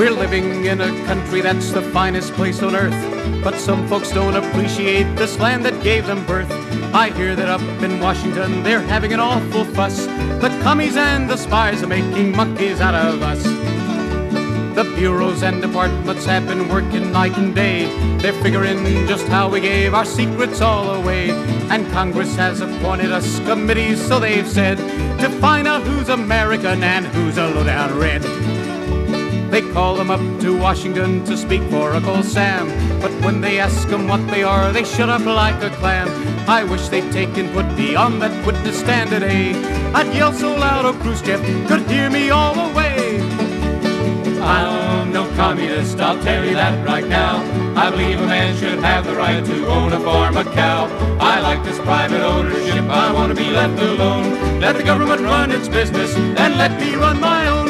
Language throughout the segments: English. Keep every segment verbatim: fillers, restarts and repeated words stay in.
We're living in a country that's the finest place on earth, but some folks don't appreciate this land that gave them birth. I hear that up in Washington they're having an awful fuss. The commies and the spies are making monkeys out of us. The bureaus and departments have been working night and day. They're figuring just how we gave our secrets all away. And Congress has appointed us committees, so they've said, to find out who's American and who's a low-down red. They call them up to Washington to speak for Uncle Sam, but when they ask them what they are, they shut up like a clam. I wish they'd take and put me on that witness stand today. I'd yell so loud, oh, Khrushchev could hear me all the way. I'm no communist, I'll tell you that right now. I believe a man should have the right to own a farm, a cow. I like this private ownership, I want to be left alone. Let the government run its business and let me run my own.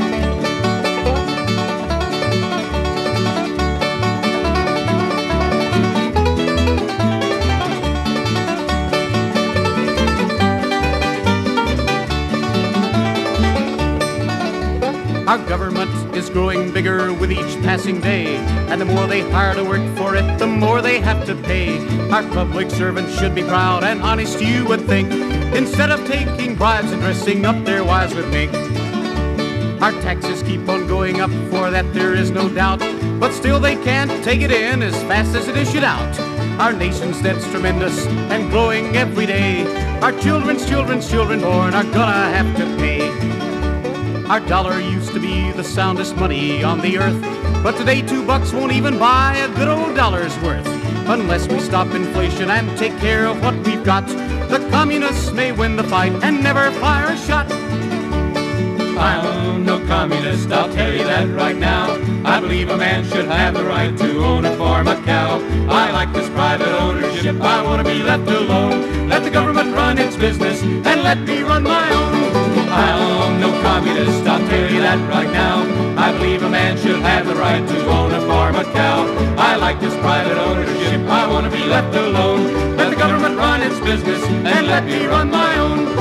Our government is growing bigger with each passing day, and the more they hire to work for it, the more they have to pay. Our public servants should be proud and honest, you would think, instead of taking bribes and dressing up their wives with mink. Our taxes keep on going up, for that there is no doubt, but still they can't take it in as fast as it is issued out. Our nation's debt's tremendous and growing every day. Our children's children's children born are gonna have to pay. Our dollar used to be the soundest money on the earth, but today two bucks won't even buy a good old dollar's worth. Unless we stop inflation and take care of what we've got, the communists may win the fight and never fire a shot. I'm no communist, I'll tell you that right now. I believe a man should have the right to own a farm, a cow. I like this private ownership, I want to be left alone. Let the government run its business and let me run my own. I'm no communist, I'll tell you that right now. I believe a man should have the right to own a farm, a cow. I like this private ownership, I want to be left alone. Let the government run its business and let me run my own.